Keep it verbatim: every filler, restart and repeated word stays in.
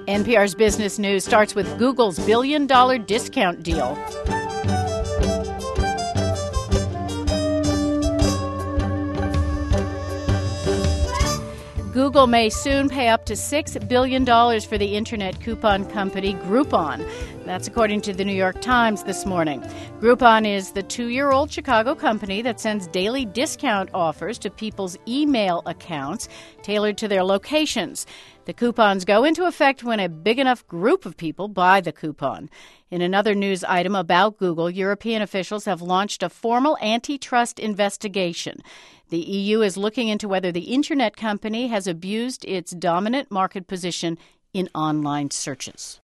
N P R's Business News starts with Google's billion-dollar discount deal. Google may soon pay up to six billion dollars for the internet coupon company Groupon. That's according to the New York Times this morning. Groupon is the two-year-old Chicago company that sends daily discount offers to people's email accounts tailored to their locations. The coupons go into effect when a big enough group of people buy the coupon. In another news item about Google, European officials have launched a formal antitrust investigation. The E U is looking into whether the internet company has abused its dominant market position in online searches.